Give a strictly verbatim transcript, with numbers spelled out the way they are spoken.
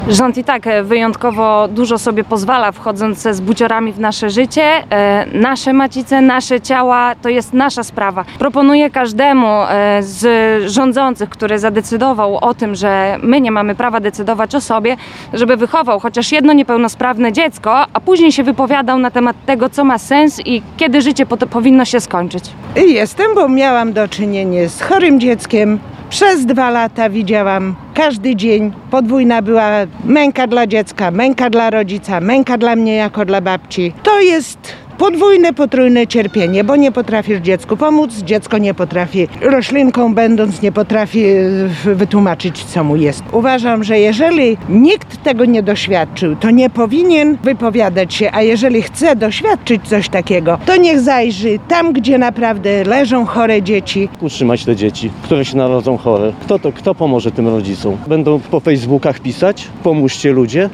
Rząd i tak wyjątkowo dużo sobie pozwala, wchodząc z buciorami w nasze życie. E, nasze macice, nasze ciała, to jest nasza sprawa. Proponuję każdemu e, z rządzących, który zadecydował o tym, że my nie mamy prawa decydować o sobie, żeby wychował chociaż jedno niepełnosprawne dziecko, a później się wypowiadał na temat tego, co ma sens i kiedy życie po- powinno się skończyć. Jestem, bo miałam do czynienia z chorym dzieckiem. Przez dwa lata widziałam każdy dzień. Podwójna była męka dla dziecka, męka dla rodzica, męka dla mnie jako dla babci. To jest podwójne, potrójne cierpienie, bo nie potrafisz dziecku pomóc, dziecko nie potrafi, roślinką będąc, nie potrafi wytłumaczyć, co mu jest. Uważam, że jeżeli nikt tego nie doświadczył, to nie powinien wypowiadać się, a jeżeli chce doświadczyć coś takiego, to niech zajrzy tam, gdzie naprawdę leżą chore dzieci. Utrzymać te dzieci, które się narodzą chore. Kto to, kto pomoże tym rodzicom? Będą po Facebookach pisać? Pomóżcie ludzie.